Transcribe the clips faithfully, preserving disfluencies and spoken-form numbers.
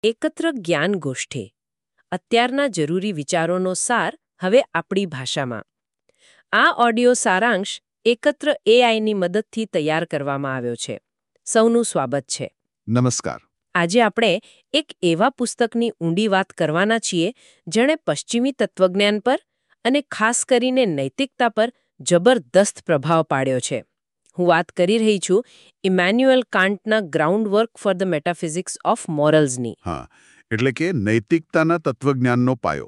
એકત્ર જ્ઞાન ગોષ્ઠી અત્યારના જરૂરી વિચારોનો સાર હવે આપણી ભાષામાં. આ ઓડિયો સારાંશ એકત્ર એઆઈની મદદથી તૈયાર કરવામાં આવ્યો છે. સૌનું સ્વાગત છે. નમસ્કાર. આજે આપણે એક એવા પુસ્તકની ઊંડી વાત કરવાના છીએ જેણે પશ્ચિમી તત્વજ્ઞાન પર અને ખાસ કરીને નૈતિકતા પર જબરદસ્ત પ્રભાવ પાડ્યો છે. હું વાત કરી રહી છું ઇમેન્યુઅલ કાન્ટના groundwork for the metaphysics of મોરલ્સની. હા, એટલે કે નૈતિકતાના તત્વજ્ઞાનનો પાયો.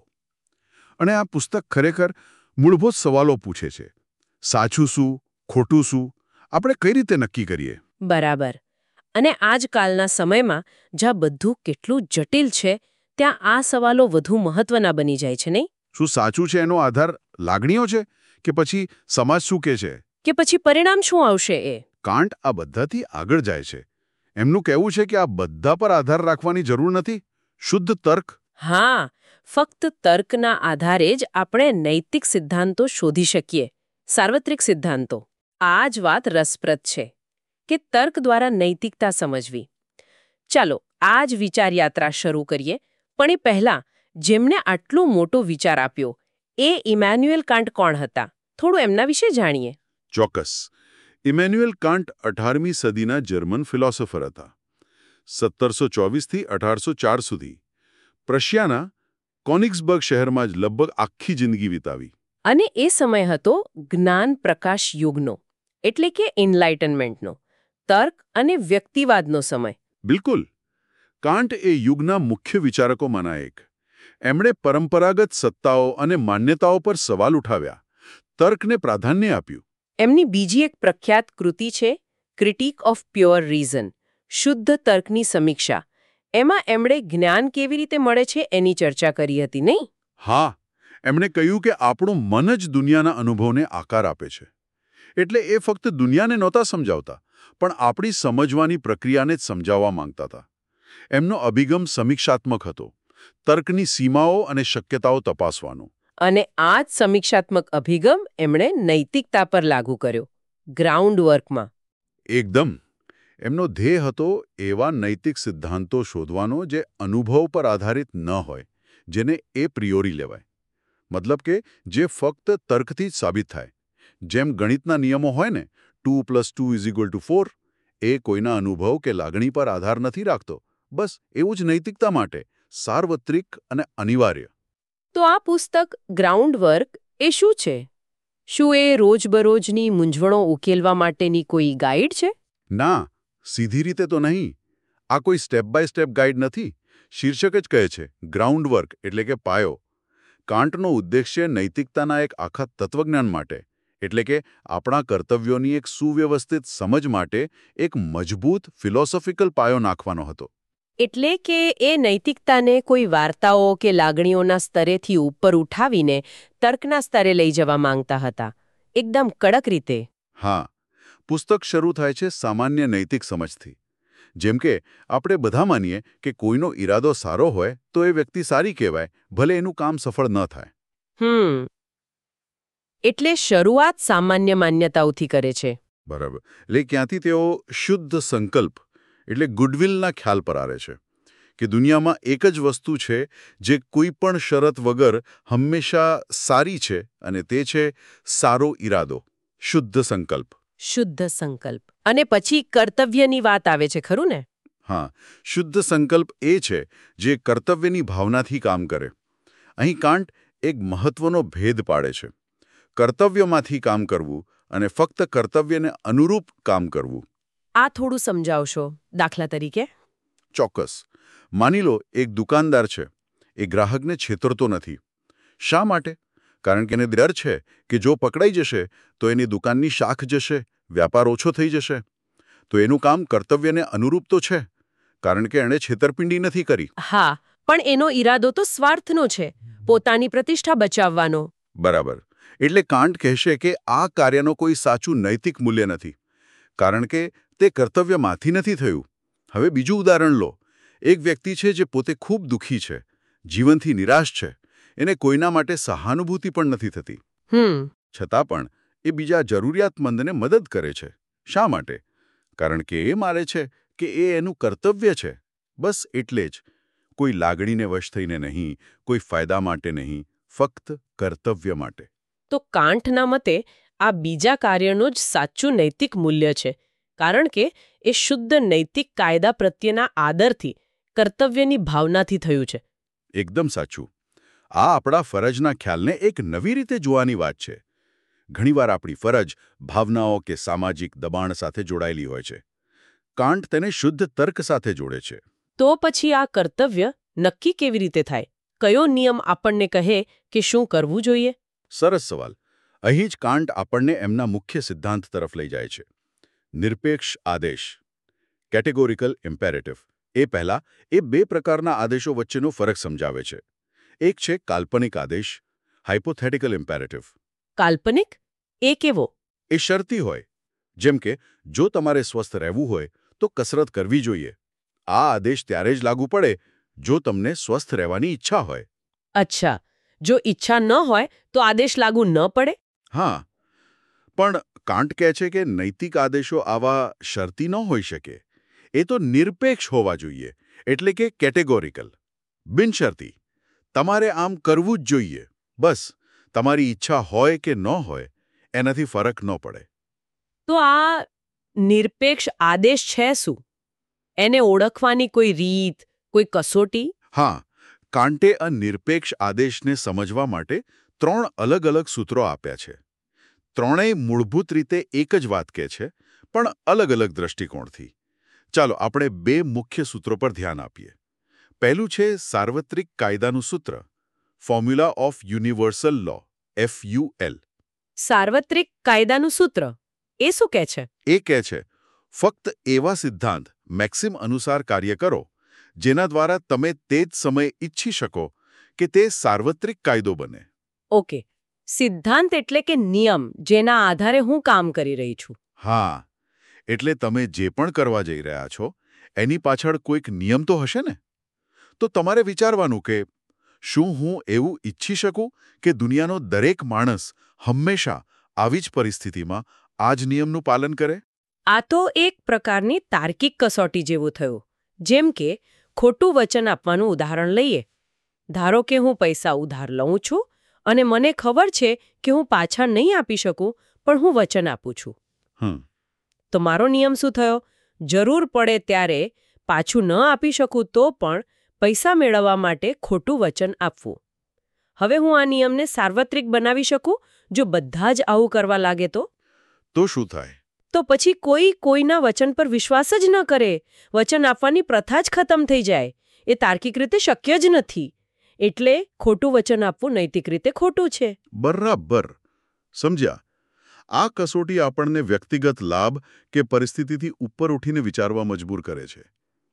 અને આ પુસ્તક ખરેખર મૂળભૂત સવાલો પૂછે છે. સાચું શું, ખોટું શું, આપણે કઈ રીતે નક્કી કરીએ? બરાબર. અને આજકાલના સમયમાં જ્યાં બધું કેટલું જટિલ છે ત્યાં આ સવાલો વધુ મહત્વના બની જાય છે, નહીં? શું સાચું છે એનો આધાર લાગણીઓ છે કે પછી સમાજ શું કહે છે? કે પછી પરિણામ શું આવશે એ? કાન્ટ આ બધાથી આગળ જાય છે. એમનું કહેવું છે કે આ બધા પર આધાર રાખવાની જરૂર નથી. શુદ્ધ તર્ક. હા, ફક્ત તર્કના આધારે જ આપણે નૈતિક સિદ્ધાંતો શોધી શકીએ. સાર્વત્રિક સિદ્ધાંતો. આ જ વાત રસપ્રદ છે કે તર્ક દ્વારા નૈતિકતા સમજવી. ચાલો આ જ વિચારયાત્રા શરૂ કરીએ. પણ એ પહેલાં જેમણે આટલો મોટો વિચાર આપ્યો એ ઇમેન્યુઅલ કાન્ટ કોણ હતા? થોડું એમના વિશે જાણીએ. ચોક્કસ. ઇમેન્યુઅલ કાન્ટ અઢારમી સદીના જર્મન ફિલોસોફર હતા. સત્તરસો ચોવીસથી અઢારસો ચાર સુધી પ્રશિયાના કોનિગ્સબર્ગ શહેરમાં જ લગભગ આખી જિંદગી વિતાવી. અને એ સમય હતો જ્ઞાન પ્રકાશ યુગનો, એટલે કે એનલાઇટનમેન્ટનો, તર્ક અને વ્યક્તિવાદનો સમય. બિલકુલ. કાન્ટ એ યુગના મુખ્ય વિચારકોમાંના એક. એમણે પરંપરાગત સત્તાઓ અને માન્યતાઓ પર સવાલ ઉઠાવ્યા, તર્કને પ્રાધાન્ય આપ્યું. એમની બીજી એક પ્રખ્યાત કૃતિ છે ક્રિટિક ઓફ પ્યોર રીઝન, શુદ્ધ તર્કની સમીક્ષા. એમાં એમણે જ્ઞાન કેવી રીતે મળે છે એની ચર્ચા કરી હતી, નહીં? હા, એમણે કહ્યું કે આપણું મન જ દુનિયાના અનુભવને આકાર આપે છે. એટલે એ ફક્ત દુનિયાને નહોતા સમજાવતા, પણ આપણી સમજવાની પ્રક્રિયાને જ સમજાવવા માંગતા હતા. એમનો અભિગમ સમીક્ષાત્મક હતો, તર્કની સીમાઓ અને શક્યતાઓ તપાસવાનો. અને આ જ સમીક્ષાત્મક અભિગમ એમણે નૈતિકતા પર લાગુ કર્યો, ગ્રાઉન્ડ વર્કમાં. એકદમ. એમનો ધ્યેય હતો એવા નૈતિક સિદ્ધાંતો શોધવાનો જે અનુભવ પર આધારિત ન હોય, જેને એ પ્રિયોરી લેવાય. મતલબ કે જે ફક્ત તર્કથી જ સાબિત થાય. જેમ ગણિતના નિયમો હોય ને, two plus two is equal to four, એ કોઈના અનુભવ કે લાગણી પર આધાર નથી રાખતો. બસ એવું જ નૈતિકતા માટે સાર્વત્રિક અને અનિવાર્ય. તો આ પુસ્તક ગ્રાઉન્ડ વર્ક એ શું છે? શું એ રોજબરોજની મૂંઝવણો ઉકેલવા માટેની કોઈ ગાઈડ છે? ના, સીધી રીતે તો નહીં. આ કોઈ સ્ટેપ બાય સ્ટેપ ગાઈડ નથી. શીર્ષક જ કહે છે ગ્રાઉન્ડ વર્ક, એટલે કે પાયો. કાન્ટનો ઉદ્દેશ્ય નૈતિકતાના એક આખા તત્વજ્ઞાન માટે, એટલે કે આપણા કર્તવ્યોની એક સુવ્યવસ્થિત સમજ માટે એક મજબૂત ફિલોસોફિકલ પાયો નાખવાનો હતો. એટલે કે એ નૈતિકતાને કોઈ વાર્તાઓ કે લાગણીઓના સ્તરેથી ઉપર ઉઠાવીને તર્કના સ્તરે લઈ જવા માંગતા હતા, એકદમ કડક રીતે. હા, પુસ્તક શરૂ થાય છે સામાન્ય નૈતિક સમજથી. જેમ કે આપણે બધા માનીએ કે કોઈનો ઈરાદો સારો હોય તો એ વ્યક્તિ સારી કહેવાય, ભલે એનું કામ સફળ ન થાય. હમ એટલે શરૂઆત સામાન્ય માન્યતાઓથી કરે છે. બરાબર. એટલે ક્યાંથી તેઓ શુદ્ધ સંકલ્પ એટલે ગુડવિલના ખ્યાલ પર આવે છે કે દુનિયામાં એક જ વસ્તુ છે જે કોઈ પણ શરત વગર હંમેશા સારી છે, અને તે છે સારો ઈરાદો, શુદ્ધ સંકલ્પ. શુદ્ધ સંકલ્પ. અને પછી કર્તવ્યની વાત આવે છે, ખરું ને? હા, શુદ્ધ સંકલ્પ એ છે જે કર્તવ્યની ભાવનાથી કામ કરે. અહીં કાન્ટ એક મહત્વનો ભેદ પાડે છે. કર્તવ્યમાંથી કામ કરવું અને ફક્ત કર્તવ્યને અનુરૂપ કામ કરવું. આ થોડું સમજાવશો, દાખલા તરીકે? ચોક્કસ. માની લો એક દુકાનદાર છે. એ ગ્રાહકને છેતરતો નથી. શા માટે? કારણ કે એને ડર છે કે જો પકડાઈ જશે તો એની દુકાનની શાખ જશે, વ્યાપાર ઓછો થઈ જશે. તો એનું કામ કર્તવ્યને અનુરૂપ તો છે, કારણ કે એણે છેતરપિંડી નથી કરી. હા, પણ એનો ઈરાદો તો સ્વાર્થનો છે, પોતાની પ્રતિષ્ઠા બચાવવાનો. બરાબર. એટલે કાન્ટ કહેશે કે આ કાર્યનો કોઈ સાચું નૈતિક મૂલ્ય નથી, કારણ કે તે કર્તવ્યમાંથી નથી થયું. હવે બીજું ઉદાહરણ લો. એક વ્યક્તિ છે જે પોતે ખૂબ દુઃખી છે, જીવનથી નિરાશ છે, એને કોઈના માટે સહાનુભૂતિ પણ નથી થતી. હમ છતાં પણ એ બીજા જરૂરિયાતમંદને મદદ કરે છે. શા માટે? કારણ કે એ માને છે કે એ એનું કર્તવ્ય છે. બસ એટલે જ કોઈ લાગણીને વશ થઈને નહીં, કોઈ ફાયદા માટે નહીં, ફક્ત કર્તવ્ય માટે. તો કાંટના મતે આ બીજા કાર્યનું જ સાચું નૈતિક મૂલ્ય છે, કારણ કે એ શુદ્ધ નૈતિક કાયદા પ્રત્યેના આદરથી, કર્તવ્યની ભાવનાથી થયું છે. એકદમ સાચું. આ આપણા ફરજના ખ્યાલને એક નવી રીતે જોવાની વાત છે. ઘણીવાર આપણી ફરજ ભાવનાઓ કે સામાજિક દબાણ સાથે જોડાયેલી હોય છે. કાંટ તેને શુદ્ધ તર્ક સાથે જોડે છે. તો પછી આ કર્તવ્ય નક્કી કેવી રીતે થાય? કયો નિયમ આપણને કહે કે શું કરવું જોઈએ? સરસ સવાલ. અહીં જ કાંટ આપણને એમના મુખ્ય સિદ્ધાંત તરફ લઈ જાય છે. નિરપેક્ષ આદેશ, કેટેગોરિકલ ઇમ્પેરેટિવ. એ પહેલા એ બે પ્રકારના આદેશો વચ્ચેનો ફરક સમજાવે છે. એક છે કાલ્પનિક આદેશ, હાઇપોથેટિકલ ઇમ્પેરેટિવ. કાલ્પનિક? એ કેવો? એ શરતી હોય. જેમ કે જો તમારે સ્વસ્થ રહેવું હોય તો કસરત કરવી જોઈએ. આ આદેશ ત્યારે જ લાગુ પડે જો તમને સ્વસ્થ રહેવાની ઈચ્છા હોય. અચ્છા, જો ઈચ્છા ન હોય તો આદેશ લાગુ ન પડે? હા, પણ કાંટ કહે છે કે નૈતિક આદેશો આવા શરતી ન હોઈ શકે. એ તો નિરપેક્ષ હોવા જોઈએ, એટલે કે કેટેગોરિકલ, બિનશરતી. તમારે આમ કરવું જ જોઈએ. બસ તમારી ઈચ્છા હોય કે ન હોય એનાથી ફરક ન પડે. તો આ નિરપેક્ષ આદેશ છે શું? એને ઓળખવાની કોઈ રીત, કોઈ કસોટી? હા, કાંટે આ નિરપેક્ષ આદેશને સમજવા માટે ત્રણ અલગ અલગ સૂત્રો આપ્યા છે. ત્રણેય મૂળભૂત રીતે એક જ વાત કહે છે, પણ અલગ અલગ દ્રષ્ટિકોણથી. ચાલો આપણે બે મુખ્ય સૂત્રો પર ધ્યાન આપીએ. પહેલું છે સાર્વત્રિક કાયદાનું સૂત્ર, formula of universal law, F U L. સાર્વત્રિક કાયદાનું સૂત્ર એ શું કહે છે? એ કહે છે ફક્ત એવા સિદ્ધાંત, મેક્સિમ અનુસાર કાર્ય કરો જેના દ્વારા તમે તે જ સમયે ઈચ્છી શકો કે તે સાર્વત્રિક કાયદો બને. ઓકે, સિદ્ધાંત એટલે કે નિયમ જેના આધારે હું કામ કરી રહી છું. હા, એટલે તમે જે પણ કરવા જઈ રહ્યા છો એની પાછળ કોઈક નિયમ તો હશે ને? તો તમારે વિચારવાનું કે શું હું એવું ઈચ્છી શકું કે દુનિયાનો દરેક માણસ હંમેશા આવી જ પરિસ્થિતિમાં આ જ નિયમનું પાલન કરે? આ તો એક પ્રકારની તાર્કિક કસોટી જેવું થયું. જેમ કે ખોટું વચન આપવાનું ઉદાહરણ લઈએ. ધારો કે હું પૈસા ઉધાર લઉં છું અને મને ખબર છે કે હું પાછા નહીં આપી શકું, પણ હું વચન આપું છું. હમ તો મારો નિયમ શું થયો? જરૂર પડે ત્યારે પાછું ન આપી શકું તો પણ પૈસા મેળવવા માટે ખોટું વચન આપવું. હવે હું આ નિયમને સાર્વત્રિક બનાવી શકું જો બધા જ આવું કરવા લાગે તો? તો શું થાય? તો પછી કોઈ કોઈના વચન પર વિશ્વાસ જ ન કરે. વચન આપવાની પ્રથા જ ખતમ થઈ જાય. એ તાર્કિક રીતે શક્ય જ નથી. એટલે ખોટું વચન આપવું નૈતિક રીતે ખોટું છે. બરાબર સમજ્યા. આ કસોટી આપણને વ્યક્તિગત લાભ કે પરિસ્થિતિથી ઉપર ઉઠીને વિચારવા મજબૂર કરે છે.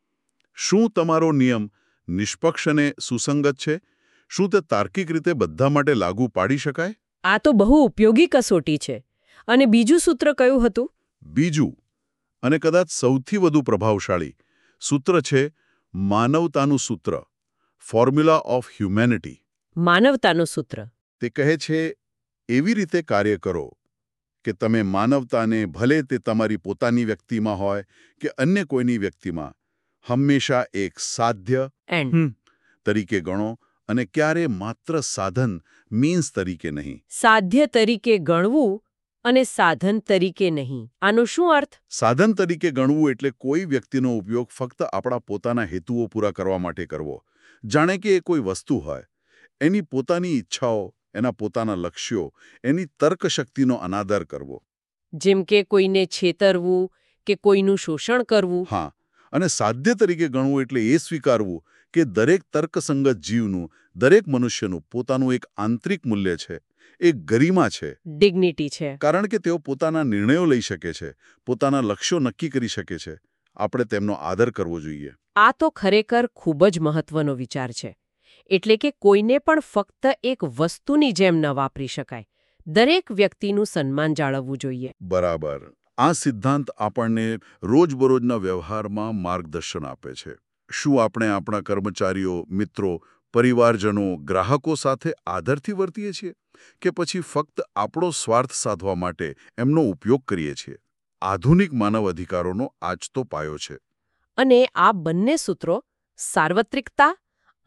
શું તમારો નિયમ નિષ્પક્ષ અને સુસંગત છે? શું તે તાર્કિક રીતે બધા માટે લાગુ પાડી શકાય? આ તો બહુ ઉપયોગી કસોટી છે. અને બીજું સૂત્ર કયું હતું? બીજું અને કદાચ સૌથી વધુ પ્રભાવશાળી સૂત્ર છે માનવતાનું સૂત્ર, ફોર્મ્યુલા ઓફ હ્યુમેનિટી. માનવતાનું સૂત્ર. તે કહે છે એવી રીતે કાર્ય કરો કે તમે માનવતાને, ભલે તે તમારી પોતાની વ્યક્તિમાં હોય કે અન્ય કોઈની વ્યક્તિમાં, હંમેશા એક સાધ્ય એન્ડ તરીકે ગણો અને ક્યારે માત્ર સાધન, મીન્સ તરીકે નહીં. સાધ્ય તરીકે ગણવું અને સાધન તરીકે નહીં. આનો શું અર્થ? સાધન તરીકે ગણવું એટલે કોઈ વ્યક્તિનો ઉપયોગ ફક્ત આપણા પોતાના હેતુઓ પૂરા કરવા માટે કરવો. જાણે કે એ કોઈ વસ્તુ હોય. એની પોતાની ઈચ્છાઓ, એના પોતાના લક્ષ્યો, એની તર્કશક્તિનો અનાદર કરવો. જેમ કે કોઈને છેતરવું કે કોઈનું શોષણ કરવું. હા, અને સાધ્ય તરીકે ગણવું એટલે એ સ્વીકારવું કે દરેક તર્કસંગત જીવનું, દરેક મનુષ્યનું પોતાનું એક આંતરિક મૂલ્ય છે, એક ગરિમા છે, ડિગ્નિટી છે. કારણ કે તેઓ પોતાના નિર્ણયો લઈ શકે છે, પોતાના લક્ષ્યો નક્કી કરી શકે છે. આપણે તેમનો આદર કરવો જોઈએ. આ તો ખરેખર ખૂબ જ મહત્વનો વિચાર છે. એટલે કે કોઈને પણ ફક્ત એક વસ્તુની જેમ ન વાપરી શકાય. દરેક વ્યક્તિનું સન્માન જાળવવું જોઈએ. બરાબર. આ સિદ્ધાંત આપણને રોજબરોજના વ્યવહારમાં માર્ગદર્શન આપે છે. શું આપણે આપણા કર્મચારીઓ, મિત્રો, પરિવારજનો, ગ્રાહકો સાથે આદરથી વર્તીએ છીએ કે પછી ફક્ત આપણો સ્વાર્થ સાધવા માટે એમનો ઉપયોગ કરીએ છીએ? આધુનિક માનવ અધિકારોનો આ જ તો પાયો છે. અને આ બંને સૂત્રો, સાર્વત્રિકતા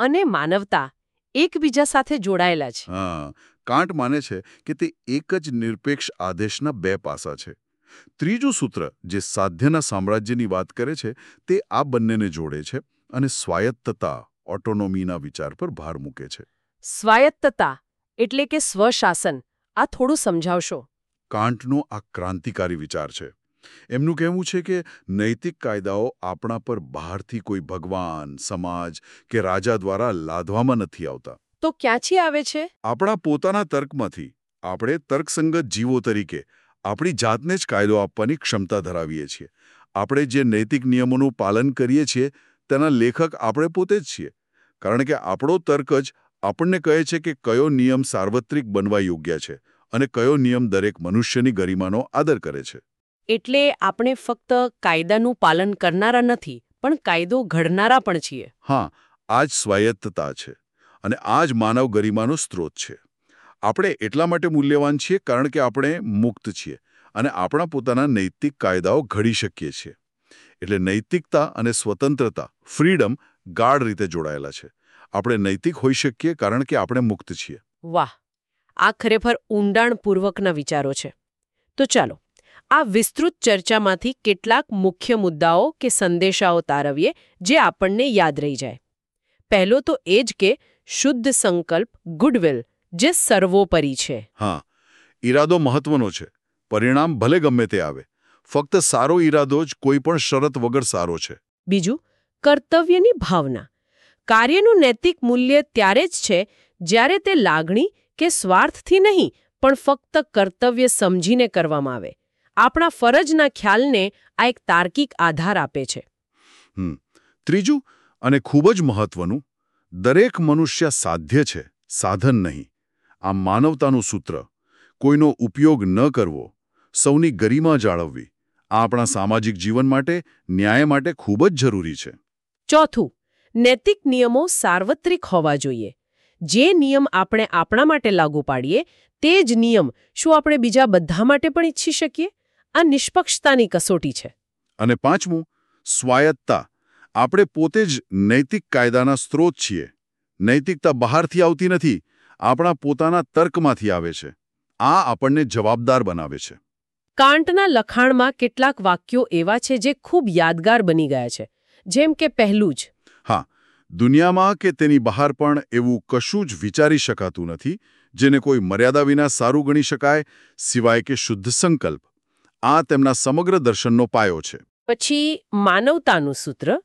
અને માનવતા એકબીજા સાથે જોડાયેલા છે. હા, કાન્ટ માને છે કે તે એક જ નિરપેક્ષ આદેશના બે પાસા છે. ત્રીજું સૂત્ર જે સાધ્યના સામ્રાજ્યની વાત કરે છે તે આ બંનેને જોડે છે અને સ્વાયત્તતા ઓટોનોમીના વિચાર પર ભાર મૂકે છે. સ્વાયત્તતા એટલે કે સ્વશાસન, આ થોડું સમજાવશો. કાન્ટનો આ ક્રાંતિકારી વિચાર છે. એમનું કહેવું છે કે નૈતિક કાયદાઓ આપણા પર બહારથી કોઈ ભગવાન, સમાજ કે રાજા દ્વારા લાદવામાં નથી આવતા. તો ક્યાંથી આવે છે? આપણા પોતાના તર્કમાંથી. આપણે તર્કસંગત જીવો તરીકે આપણી જાતને જ કાયદો આપવાની ક્ષમતા ધરાવીએ છીએ. આપણે જે નૈતિક નિયમોનું પાલન કરીએ છીએ તેના લેખક આપણે પોતે જ છીએ. કારણ કે આપણો તર્ક જ આપણને કહે છે કે કયો નિયમ સાર્વત્રિક બનવા યોગ્ય છે અને કયો નિયમ દરેક મનુષ્યની ગરિમાનો આદર કરે છે. એટલે આપણે ફક્ત કાયદાનું પાલન કરનારા નથી, પણ કાયદો ઘડનારા પણ છીએ. હા, આ જ સ્વાયત્તતા છે અને આ જ માનવ ગરિમાનો સ્ત્રોત છે. આપણે એટલા માટે મૂલ્યવાન છીએ કારણ કે આપણે મુક્ત છીએ અને આપણા પોતાના નૈતિક કાયદાઓ ઘડી શકીએ છીએ. એટલે નૈતિકતા અને સ્વતંત્રતા, ફ્રીડમ, ગાઢ રીતે જોડાયેલા છે. આપણે નૈતિક હોઈ શકીએ કારણ કે આપણે મુક્ત છીએ. વાહ, આ ખરેખર ઊંડાણપૂર્વકના વિચારો છે. તો ચાલો આ વિસ્તૃત ચર્ચામાંથી કેટલાક મુખ્ય મુદ્દાઓ કે સંદેશાઓ તારવીએ જે આપણને યાદ રહી જાય. પહેલો તો એ જ કે શુદ્ધ સંકલ્પ, ગુડવિલ, જે સર્વોપરી છે. હા, ઈરાદો મહત્વનો છે. પરિણામ ભલે ગમે તે આવે, ફક્ત સારો ઈરાદો જ કોઈ પણ શરત વગર સારો છે. બીજું, કર્તવ્યની ભાવના. કાર્યનું નૈતિક મૂલ્ય ત્યારે જ છે જ્યારે તે લાગણી કે સ્વાર્થથી નહીં, પણ ફક્ત કર્તવ્ય સમજીને કરવામાં આવે. આપણા ફરજના ખ્યાલને આ એક તાર્કિક આધાર આપે છે. હમ ત્રીજું અને ખૂબ જ મહત્વનું, દરેક મનુષ્ય સાધ્ય છે, સાધન નહીં. આ માનવતાનું સૂત્ર. કોઈનો ઉપયોગ ન કરવો, સૌની ગરિમા જાળવવી, આ આપણા સામાજિક જીવન માટે, ન્યાય માટે ખૂબ જ જરૂરી છે. ચોથું, નૈતિક નિયમો સાર્વત્રિક હોવા જોઈએ. જે નિયમ આપણે આપણા માટે લાગુ પાડીએ તે જ નિયમ શું આપણે બીજા બધા માટે પણ ઈચ્છી શકીએ? આ નિષ્પક્ષતાની કસોટી છે. અને પાંચમું, સ્વાયત્તતા. આપણે પોતે જ નૈતિક કાયદાના સ્ત્રોત છીએ. નૈતિકતા બહારથી આવતી નથી, આપણા પોતાના તર્કમાંથી આવે છે. આ આપણને જવાબદાર બનાવે છે. કાન્ટના લખાણમાં કેટલાક વાક્યો એવા છે જે ખૂબ યાદગાર બની ગયા છે. જેમ કે પહેલું જ, હા, દુનિયામાં કે તેની બહાર પણ એવું કશું જ વિચારી શકાતું નથી જેને કોઈ મર્યાદા વિના સારું ગણી શકાય, સિવાય કે શુદ્ધ સંકલ્પ. આ તેમના સમગ્ર દર્શનનો પાયો છે. પછી માનવતાનું સૂત્ર.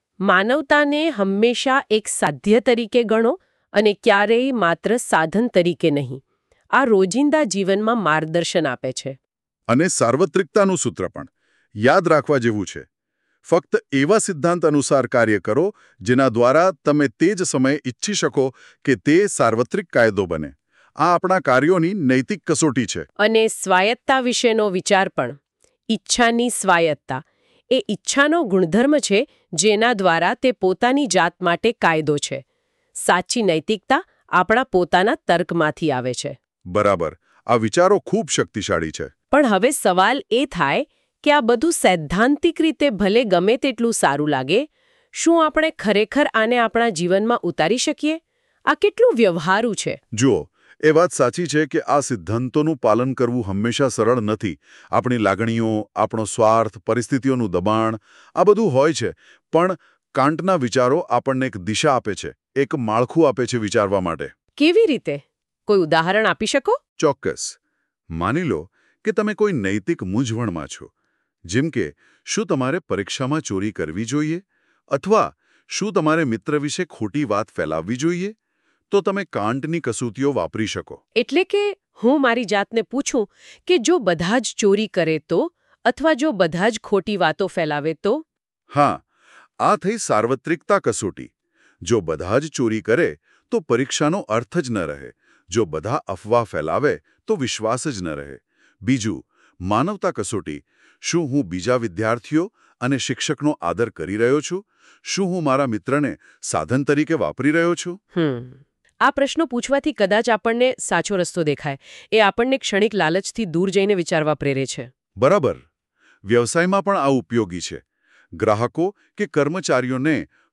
માનવતાને હંમેશા એક સાધ્ય તરીકે ગણો અને ક્યારેય માત્ર સાધન તરીકે નહીં. આ રોજિંદા જીવનમાં માર્ગદર્શન આપે છે. અને સાર્વત્રિકતાનું સૂત્ર પણ યાદ રાખવા જેવું છે. ફક્ત એવા સિદ્ધાંત અનુસાર કાર્ય કરો જેના દ્વારા તમે તે જ સમયે ઈચ્છી શકો કે તે સાર્વત્રિક કાયદો બને. આ આપણા કાર્યોની નૈતિક કસોટી છે. અને સ્વાયત્તતા વિશેનો વિચાર પણ. ઈચ્છાની સ્વાયત્તતા એ ઈચ્છાનો ગુણધર્મ છે જેના દ્વારા તે પોતાની જાત માટે કાયદો છે. સાચી નૈતિકતા આપણા પોતાના તર્કમાંથી આવે છે. બરાબર. આ વિચારો ખૂબ શક્તિશાળી છે. પણ હવે સવાલ એ થાય કે આ બધું સૈદ્ધાંતિક રીતે ભલે ગમે તેટલું સારું લાગે, શું આપણે ખરેખર આને આપણા જીવનમાં ઉતારી શકીએ? આ કેટલું વ્યવહારુ છે. જુઓ, એ વાત સાચી છે કે આ સિદ્ધાંતોનું પાલન કરવું હંમેશા સરળ નથી. આપણી લાગણીઓ, આપણો સ્વાર્થ, પરિસ્થિતિઓનું દબાણ, આ બધું હોય છે. પણ કાન્ટના વિચારો આપણને એક દિશા આપે છે, એક માળખું આપે છે વિચારવા માટે. કેવી રીતે? કોઈ ઉદાહરણ આપી શકો? ચોક્કસ. માની લો કે તમે કોઈ નૈતિક મૂંઝવણમાં છો. જેમ કે, શું તમારે પરીક્ષામાં ચોરી કરવી જોઈએ? અથવા શું તમારે મિત્ર વિશે ખોટી વાત ફેલાવવી જોઈએ? તો તમે કાન્ટની કસોટીઓ વાપરી શકો. એટલે કે હું મારી જાતને પૂછું કે જો બધા જ ચોરી કરે તો, અથવા જો બધા જ ખોટી વાતો ફેલાવે તો? હા, આ થઈ સાર્વત્રિકતા કસોટી. જો બધા જ ચોરી કરે તો પરીક્ષાનો અર્થ જ ન રહે. જો બધા અફવા ફેલાવે તો વિશ્વાસ જ ન રહે. બીજું, માનવતા કસોટી. શું હું બીજા વિદ્યાર્થીઓ અને શિક્ષકનો આદર કરી રહ્યો છું? શું હું મારા મિત્રને સાધન તરીકે વાપરી રહ્યો છું? હમ આ પ્રશ્નો પૂછવાથી કદાચ આપણને સાચો રસ્તો દેખાય. એ આપણને ક્ષણિક લાલચથી દૂર જઈને વિચારવા પ્રેરે છે. બરાબર. વ્યવસાયમાં પણ આ ઉપયોગી છે. ગ્રાહકો કે કર્મચારીઓને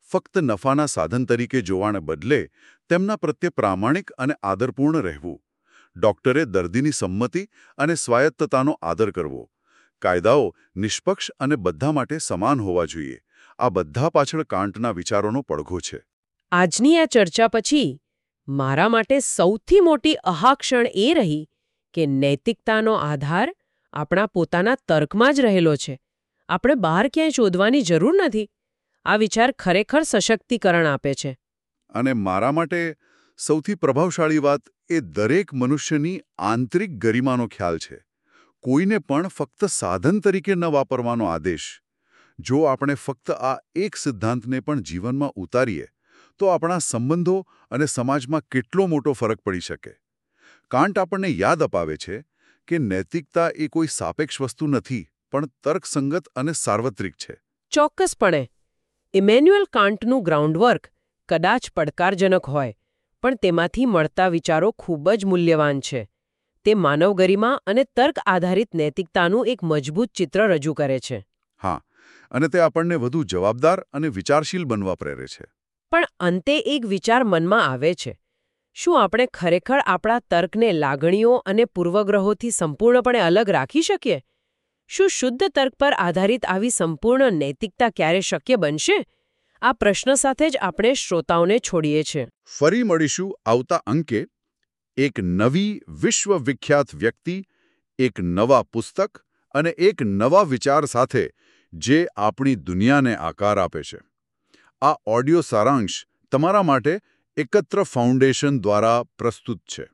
ફક્ત નફાના સાધન તરીકે જોવાને બદલે તેમના પ્રત્યે પ્રામાણિક અને આદરપૂર્ણ રહેવું. ડોક્ટરે દર્દીની સંમતિ અને સ્વાયત્તતાનો આદર કરવો. કાયદાઓ નિષ્પક્ષ અને બધા માટે સમાન હોવા જોઈએ. આ બધા પાછળ કાન્ટના વિચારોનો પડઘો છે. આજની આ ચર્ચા પછી મારા માટે સૌથી મોટી આહા ક્ષણ એ રહી કે નૈતિકતાનો આધાર આપણા પોતાના તર્કમાં જ રહેલો છે. આપણે બહાર ક્યાંય શોધવાની જરૂર નથી. આ વિચાર ખરેખર સશક્તિકરણ આપે છે. અને મારા માટે સૌથી પ્રભાવશાળી વાત એ દરેક મનુષ્યની આંતરિક ગરિમાનો ખ્યાલ છે. કોઈને પણ ફક્ત સાધન તરીકે ન વાપરવાનો આદેશ. જો આપણે ફક્ત આ એક સિદ્ધાંતને પણ જીવનમાં ઉતારીએ તો આપણા સંબંધો અને સમાજમાં કેટલો મોટો ફરક પડી શકે. કાન્ટ આપણને યાદ અપાવે છે કે નૈતિકતા એ કોઈ સાપેક્ષ વસ્તુ નથી, પણ તર્કસંગત અને સાર્વત્રિક છે. ચોક્કસપણે. ઇમેન્યુઅલ કાન્ટનું ગ્રાઉન્ડવર્ક કદાચ પડકારજનક હોય, પણ તેમાંથી મળતા વિચારો ખૂબ જ મૂલ્યવાન છે. તે માનવ ગરિમા અને તર્ક આધારિત નૈતિકતાનું એક મજબૂત ચિત્ર રજૂ કરે છે. હા, અને તે આપણને વધુ જવાબદાર અને વિચારશીલ બનવા પ્રેરે છે. પણ અંતે એક વિચાર મનમાં આવે છે. શું આપણે ખરેખર આપણા તર્કને લાગણીઓ અને પૂર્વગ્રહોથી સંપૂર્ણપણે અલગ રાખી શકીએ? શું શુદ્ધ તર્ક પર આધારિત આવી સંપૂર્ણ નૈતિકતા ક્યારે શક્ય બનશે? આ પ્રશ્ન સાથે જ આપણે શ્રોતાઓને છોડીએ છીએ. ફરી મળીશું આવતા અંકે એક નવી વિશ્વવિખ્યાત વ્યક્તિ, એક નવા પુસ્તક અને એક નવા વિચાર સાથે જે આપણી દુનિયાને આકાર આપે છે. આ ઓડિયો સારાંશ તમારા માટે એકત્ર ફાઉન્ડેશન દ્વારા પ્રસ્તુત છે.